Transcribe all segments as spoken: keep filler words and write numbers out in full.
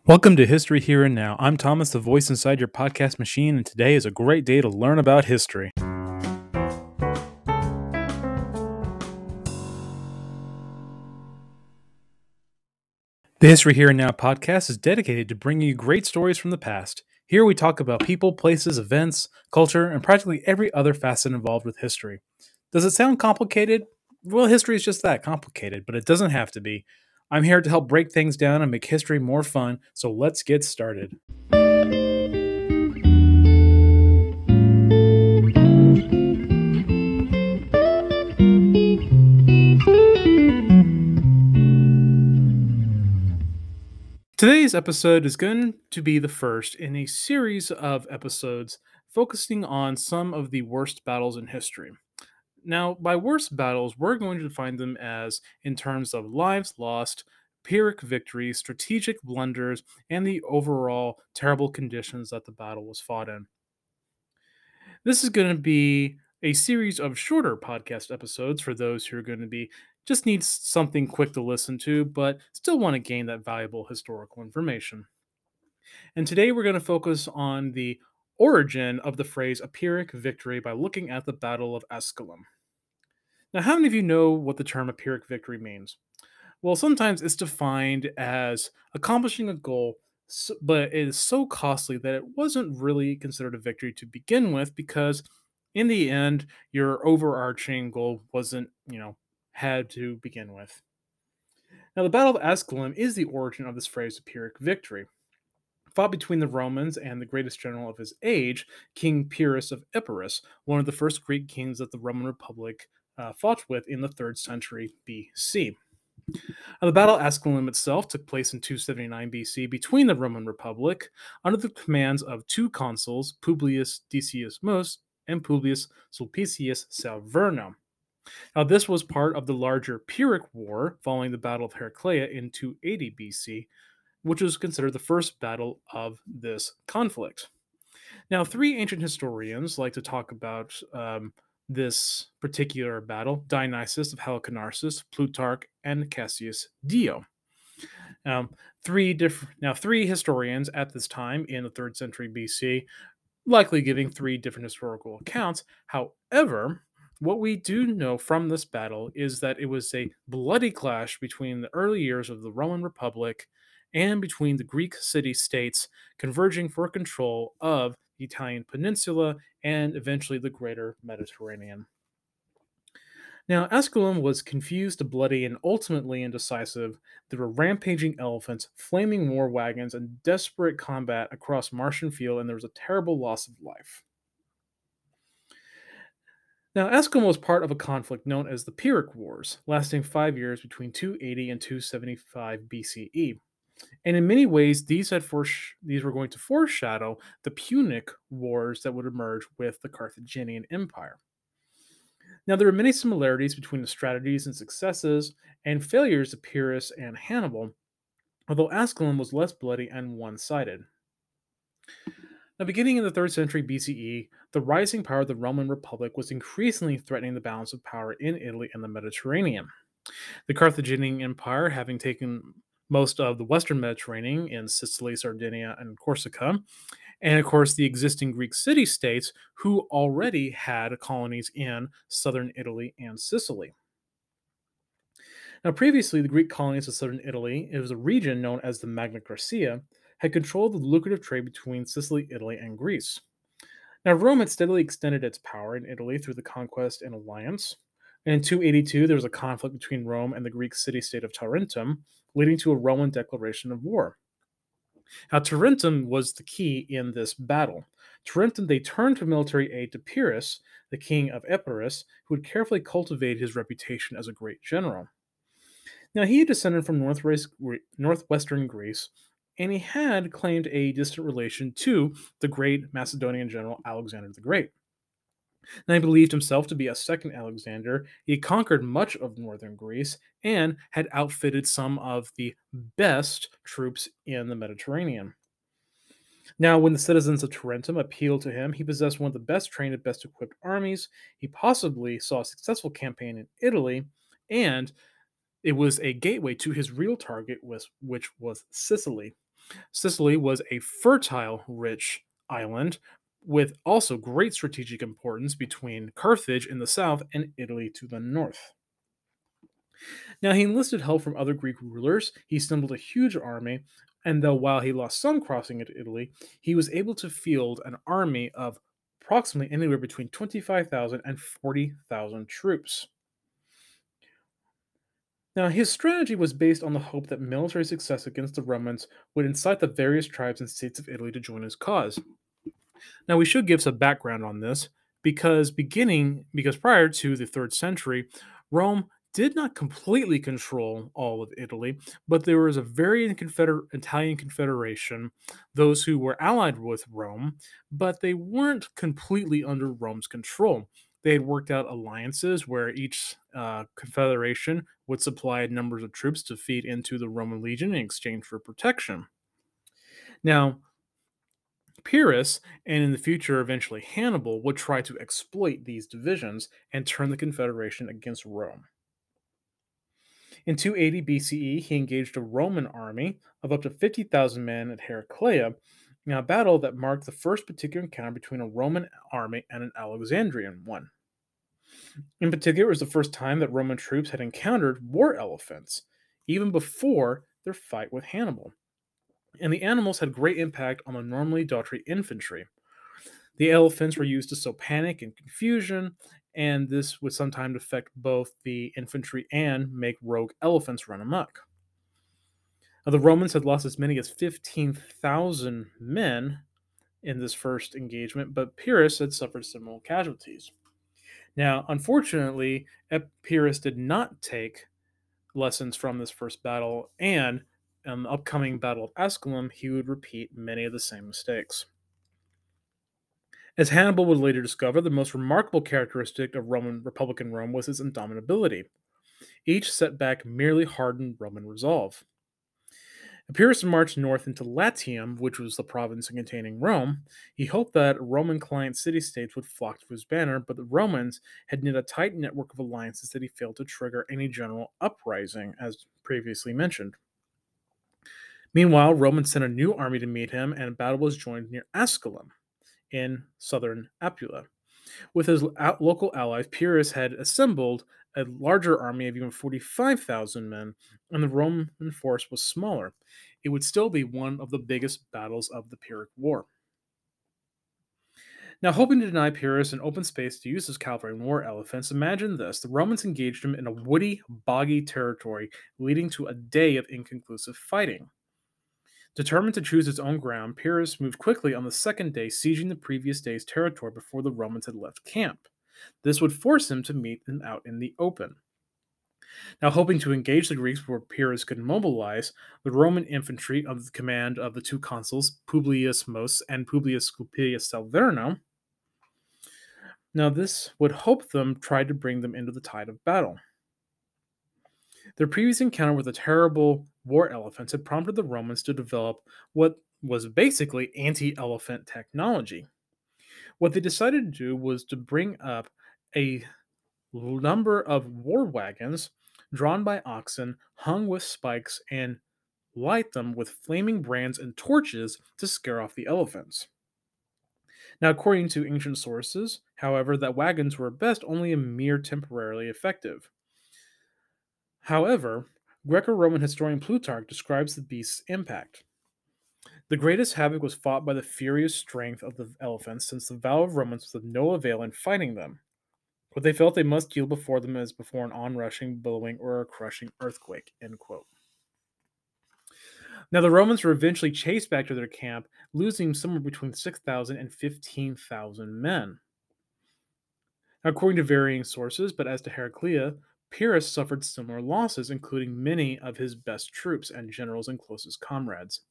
Welcome to History Here and Now. I'm Thomas, the voice inside your podcast machine, and today is a great day to learn about history. The History Here and Now podcast is dedicated to bringing you great stories from the past. Here we talk about people, places, events, culture, and practically every other facet involved with history. Does it sound complicated? Well, history is just that, complicated, but it doesn't have to be. I'm here to help break things down and make history more fun, so let's get started. Today's episode is going to be the first in a series of episodes focusing on some of the worst battles in history. Now, by worst battles, we're going to define them as in terms of lives lost, Pyrrhic victories, strategic blunders, and the overall terrible conditions that the battle was fought in. This is going to be a series of shorter podcast episodes for those who are going to be just need something quick to listen to, but still want to gain that valuable historical information. And today we're going to focus on the origin of the phrase a Pyrrhic victory by looking at the Battle of Escalum. Now, how many of you know what the term a Pyrrhic victory means? Well, sometimes it's defined as accomplishing a goal, but it is so costly that it wasn't really considered a victory to begin with, because in the end, your overarching goal wasn't, you know, had to begin with. Now, the Battle of Escalum is the origin of this phrase, a Pyrrhic victory. Fought between the Romans and the greatest general of his age, King Pyrrhus of Epirus, one of the first Greek kings that the Roman Republic uh, fought with in the third century B C. Now, the Battle of Escalum itself took place in two seventy-nine B C between the Roman Republic under the commands of two consuls, Publius Decius Mus and Publius Sulpicius Salverna. Now, this was part of the larger Pyrrhic War following the Battle of Heraclea in two eighty B C, which was considered the first battle of this conflict. Now, three ancient historians like to talk about um, this particular battle: Dionysius of Halicarnassus, Plutarch, and Cassius Dio. Um, three different now three historians at this time in the third century B C, likely giving three different historical accounts. However, what we do know from this battle is that it was a bloody clash between the early years of the Roman Republic and between the Greek city-states converging for control of the Italian peninsula and eventually the greater Mediterranean. Now, Escalum was confused, bloody, and ultimately indecisive. There were rampaging elephants, flaming war wagons, and desperate combat across marsh and field, and there was a terrible loss of life. Now, Escalum was part of a conflict known as the Pyrrhic Wars, lasting five years between two eighty and two seventy-five B C E. And in many ways, these had foresh- these were going to foreshadow the Punic Wars that would emerge with the Carthaginian Empire. Now, there are many similarities between the strategies and successes and failures of Pyrrhus and Hannibal, although Ascalon was less bloody and one-sided. Now, beginning in the third century B C E, the rising power of the Roman Republic was increasingly threatening the balance of power in Italy and the Mediterranean. The Carthaginian Empire, having taken most of the western Mediterranean in Sicily, Sardinia, and Corsica, and of course the existing Greek city-states who already had colonies in southern Italy and Sicily. Now, previously, the Greek colonies of southern Italy, it was a region known as the Magna Graecia, had controlled the lucrative trade between Sicily, Italy, and Greece. Now, Rome had steadily extended its power in Italy through the conquest and alliance. And in two eighty-two, there was a conflict between Rome and the Greek city-state of Tarentum, leading to a Roman declaration of war. Now, Tarentum was the key in this battle. Tarentum, they turned to military aid to Pyrrhus, the king of Epirus, who had carefully cultivated his reputation as a great general. Now, he had descended from northwestern Greece, and he had claimed a distant relation to the great Macedonian general Alexander the Great. Now, he believed himself to be a second Alexander. He conquered much of northern Greece and had outfitted some of the best troops in the Mediterranean. Now, when the citizens of Tarentum appealed to him, he possessed one of the best trained and best equipped armies. He possibly saw a successful campaign in Italy, and it was a gateway to his real target, which was Sicily. Sicily was a fertile, rich island with also great strategic importance between Carthage in the south and Italy to the north. Now, he enlisted help from other Greek rulers. He assembled a huge army, and though while he lost some crossing into Italy, he was able to field an army of approximately anywhere between twenty-five thousand and forty thousand troops. Now, his strategy was based on the hope that military success against the Romans would incite the various tribes and states of Italy to join his cause. Now, we should give some background on this because beginning because prior to the third century, Rome did not completely control all of Italy, but there was a very confeder- Italian confederation, those who were allied with Rome, but they weren't completely under Rome's control. They had worked out alliances where each uh, confederation would supply numbers of troops to feed into the Roman legion in exchange for protection. Now, Pyrrhus, and in the future eventually Hannibal, would try to exploit these divisions and turn the Confederation against Rome. In two eighty B C E, he engaged a Roman army of up to fifty thousand men at Heraclea, in a battle that marked the first particular encounter between a Roman army and an Alexandrian one. In particular, it was the first time that Roman troops had encountered war elephants, even before their fight with Hannibal. And the animals had great impact on the normally doughty infantry. The elephants were used to sow panic and confusion, and this would sometimes affect both the infantry and make rogue elephants run amok. Now, the Romans had lost as many as fifteen thousand men in this first engagement, but Pyrrhus had suffered similar casualties. Now, unfortunately, Epirus did not take lessons from this first battle, and in the upcoming Battle of Asculum, he would repeat many of the same mistakes. As Hannibal would later discover, the most remarkable characteristic of Roman Republican Rome was its indomitability. Each setback merely hardened Roman resolve. Epirus marched north into Latium, which was the province containing Rome. He hoped that Roman client city states would flock to his banner, but the Romans had knit a tight network of alliances that he failed to trigger any general uprising, as previously mentioned. Meanwhile, Romans sent a new army to meet him, and a battle was joined near Asculum in southern Apula. With his local allies, Pyrrhus had assembled a larger army of even forty-five thousand men, and the Roman force was smaller. It would still be one of the biggest battles of the Pyrrhic War. Now, hoping to deny Pyrrhus an open space to use his cavalry and war elephants, imagine this: the Romans engaged him in a woody, boggy territory, leading to a day of inconclusive fighting. Determined to choose his own ground, Pyrrhus moved quickly on the second day, sieging the previous day's territory before the Romans had left camp. This would force him to meet them out in the open. Now, hoping to engage the Greeks before Pyrrhus could mobilize, the Roman infantry, under the command of the two consuls, Publius Mus and Publius Scopus Salverno, now this would hope them try to bring them into the tide of battle. Their previous encounter with the terrible war elephants had prompted the Romans to develop what was basically anti elephant technology. What they decided to do was to bring up a number of war wagons drawn by oxen, hung with spikes, and light them with flaming brands and torches to scare off the elephants. Now, according to ancient sources, however, that wagons were at best only a mere temporarily effective. However, Greco Roman historian Plutarch describes the beast's impact. The greatest havoc was fought by the furious strength of the elephants, since the valor of Romans was of no avail in fighting them. But they felt they must yield before them as before an onrushing, billowing, or a crushing earthquake. End quote. Now, the Romans were eventually chased back to their camp, losing somewhere between six thousand and fifteen thousand men. Now, according to varying sources, but as to Heraclea, Pyrrhus suffered similar losses, including many of his best troops and generals and closest comrades.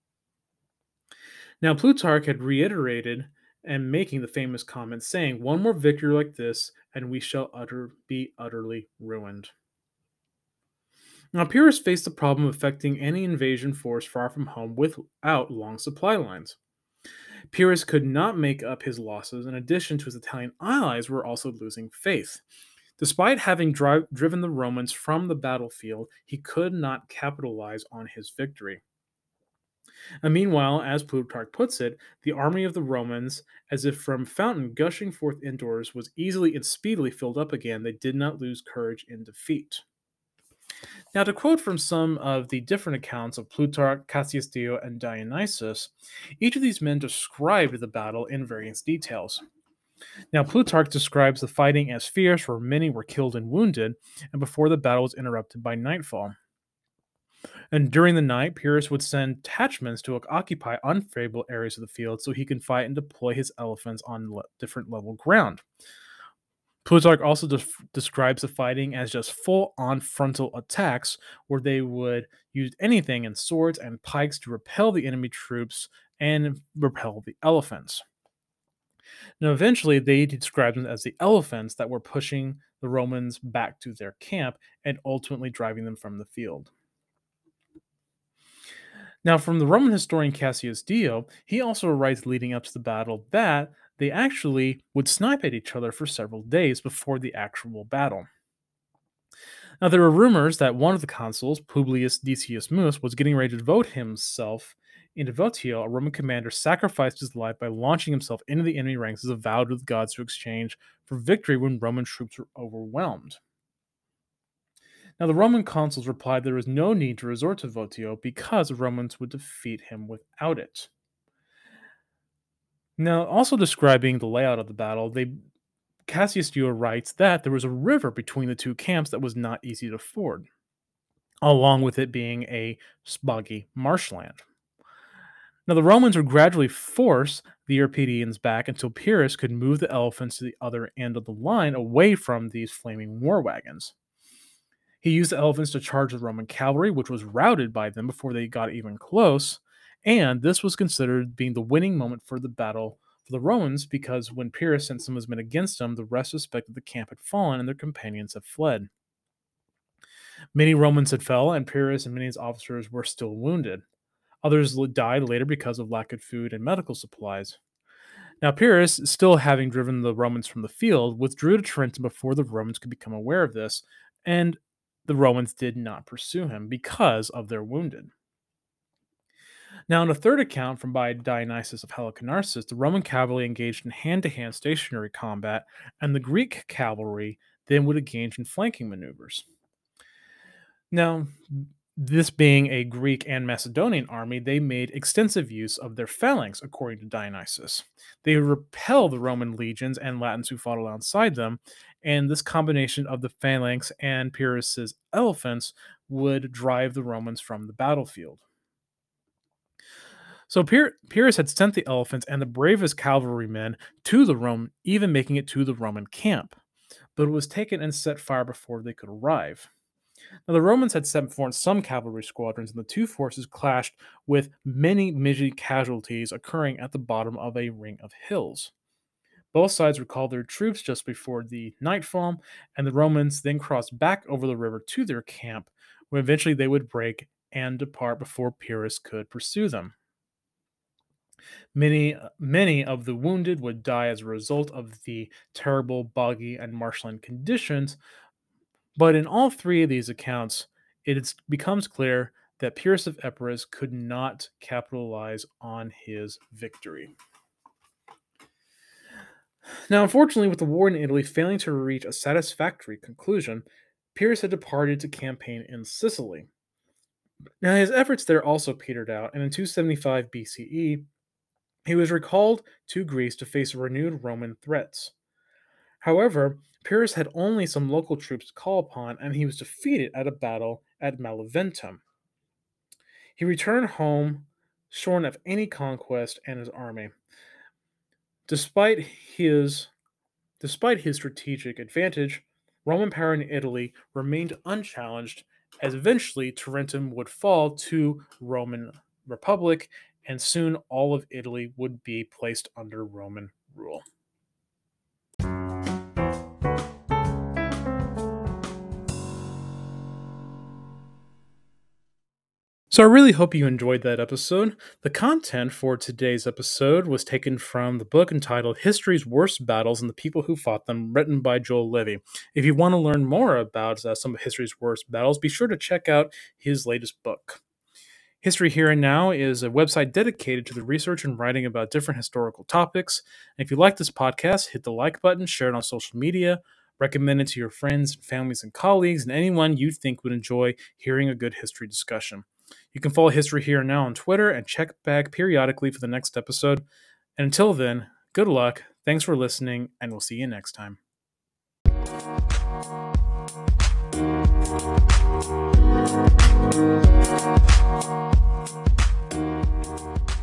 Now, Plutarch had reiterated and making the famous comment saying, "One more victory like this, and we shall utter, be utterly ruined." Now, Pyrrhus faced the problem of affecting any invasion force far from home without long supply lines. Pyrrhus could not make up his losses. In addition to his Italian allies, were also losing faith. Despite having dri- driven the Romans from the battlefield, he could not capitalize on his victory. And meanwhile, as Plutarch puts it, the army of the Romans, as if from fountain gushing forth indoors, was easily and speedily filled up again. They did not lose courage in defeat. Now, to quote from some of the different accounts of Plutarch, Cassius Dio, and Dionysius, each of these men described the battle in various details. Now, Plutarch describes the fighting as fierce, where many were killed and wounded, and before the battle was interrupted by nightfall. And during the night, Pyrrhus would send detachments to occupy unfavorable areas of the field so he can fight and deploy his elephants on le- different level ground. Plutarch also def- describes the fighting as just full on frontal attacks, where they would use anything in swords and pikes to repel the enemy troops and repel the elephants. Now, eventually, they described them as the elephants that were pushing the Romans back to their camp and ultimately driving them from the field. Now, from the Roman historian Cassius Dio, he also writes leading up to the battle that they actually would snipe at each other for several days before the actual battle. Now, there were rumors that one of the consuls, Publius Decius Mus, was getting ready to devote himself into Votio. A Roman commander sacrificed his life by launching himself into the enemy ranks as a vow to the gods to exchange for victory when Roman troops were overwhelmed. Now, the Roman consuls replied there was no need to resort to Votio because the Romans would defeat him without it. Now, also describing the layout of the battle, they Cassius Dio writes that there was a river between the two camps that was not easy to ford, along with it being a boggy marshland. Now, the Romans would gradually force the Euripidians back until Pyrrhus could move the elephants to the other end of the line away from these flaming war wagons. He used the elephants to charge the Roman cavalry, which was routed by them before they got even close, and this was considered being the winning moment for the battle for the Romans because when Pyrrhus sent some of his men against them, the rest suspected the camp had fallen and their companions had fled. Many Romans had fell, and Pyrrhus and many of his officers were still wounded. Others died later because of lack of food and medical supplies. Now, Pyrrhus, still having driven the Romans from the field, withdrew to Tarentum before the Romans could become aware of this, and the Romans did not pursue him because of their wounded. Now, in a third account from by Dionysius of Halicarnassus, the Roman cavalry engaged in hand-to-hand stationary combat, and the Greek cavalry then would engage in flanking maneuvers. Now, this being a Greek and Macedonian army, they made extensive use of their phalanx, according to Dionysius. They repel the Roman legions and Latins who fought alongside them, and this combination of the phalanx and Pyrrhus's elephants would drive the Romans from the battlefield. So Pyr- Pyrrhus had sent the elephants and the bravest cavalrymen to the Rome, even making it to the Roman camp, but it was taken and set fire before they could arrive. Now, the Romans had sent forth some cavalry squadrons, and the two forces clashed with many many casualties occurring at the bottom of a ring of hills. Both sides recalled their troops just before the nightfall, and the Romans then crossed back over the river to their camp, where eventually they would break and depart before Pyrrhus could pursue them. Many, many of the wounded would die as a result of the terrible boggy and marshland conditions, but in all three of these accounts, it is- becomes clear that Pyrrhus of Epirus could not capitalize on his victory. Now, unfortunately, with the war in Italy failing to reach a satisfactory conclusion, Pyrrhus had departed to campaign in Sicily. Now, his efforts there also petered out, and in two seventy-five B C E, he was recalled to Greece to face renewed Roman threats. However, Pyrrhus had only some local troops to call upon, and he was defeated at a battle at Maleventum. He returned home shorn of any conquest and his army. Despite his despite his strategic advantage, Roman power in Italy remained unchallenged, as eventually Tarentum would fall to Roman Republic, and soon all of Italy would be placed under Roman rule. So I really hope you enjoyed that episode. The content for today's episode was taken from the book entitled History's Worst Battles and the People Who Fought Them, written by Joel Livy. If you want to learn more about uh, some of history's worst battles, be sure to check out his latest book. History Here and Now is a website dedicated to the research and writing about different historical topics. And if you like this podcast, hit the like button, share it on social media, recommend it to your friends, families, and colleagues, and anyone you think would enjoy hearing a good history discussion. You can follow History Here and Now on Twitter and check back periodically for the next episode. And until then, good luck, thanks for listening, and we'll see you next time. Thank you.